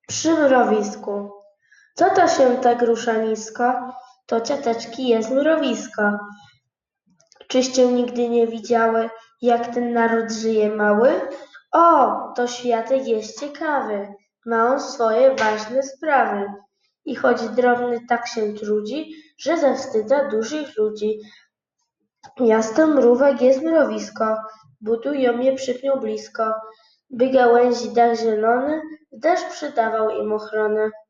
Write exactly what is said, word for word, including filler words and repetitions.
Przy mrowisku. Co to się tak rusza nisko? To cioteczki jest mrowisko. Czyście nigdy nie widziały, jak ten naród żyje mały? O, to światek jest ciekawy, ma on swoje ważne sprawy. I choć drobny tak się trudzi, że zawstydza dużych ludzi. Miasto mrówek jest mrowisko, budują je przy pniu blisko, by gałęzi dach zielony, deszcz przydawał im ochronę.